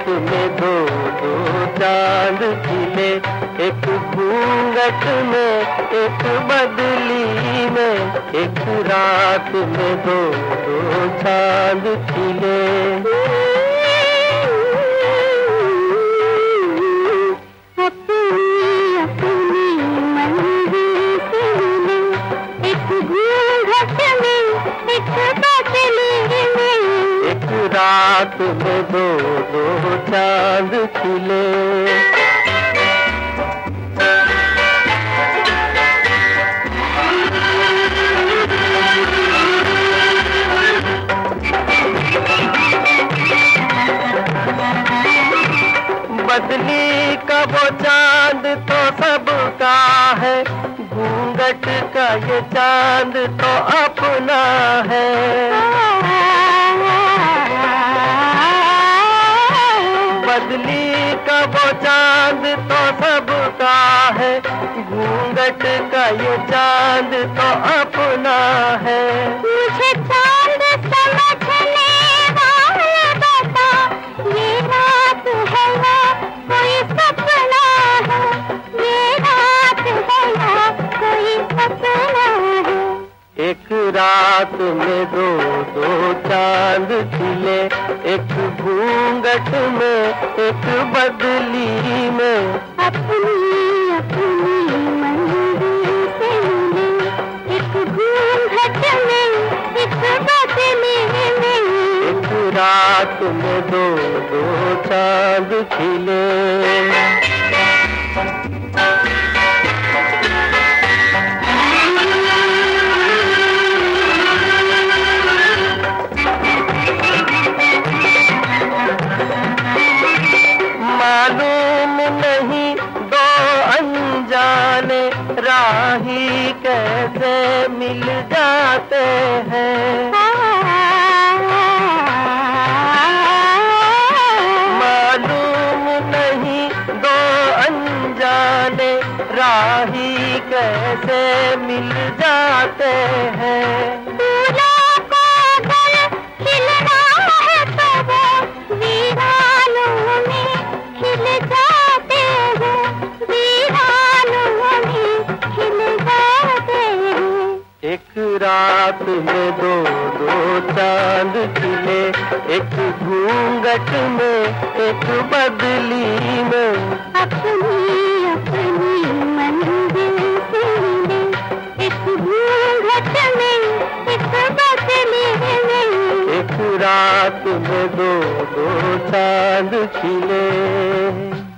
में दो दो चांद खिले, एक घूंघट में एक बदली में, एक रात में दो दो चांद खिले। रात में दो दो चांद खिले। बदली का वो चांद तो सबका है, घूंघट का ये चांद तो अपना है। बदली का वो चांद तो सबका है, घूंघट का ये चांद तो अपना है। मुझे चांद समझने वाले बता, ये रात है या कोई सपना है, ये रात है या कोई सपना है। एक रात में दो दो चांद खिले, एक घूंघट में एक बदली में, अपनी अपनी मंजिल से मिले, एक घूंघट में एक बदली में। एक रात में दो दो चांद खिले। मालूम नहीं दो अनजाने राही कैसे मिल जाते हैं। मालूम नहीं दो अनजाने राही कैसे मिल जाते हैं। एक रात में दो दो चांद खिले, एक घूंघट में एक बदली में, अपनी अपनी मंजिल से मिले, एक घूंघट में एक बदली में। एक रात में दो दो चांद खिले।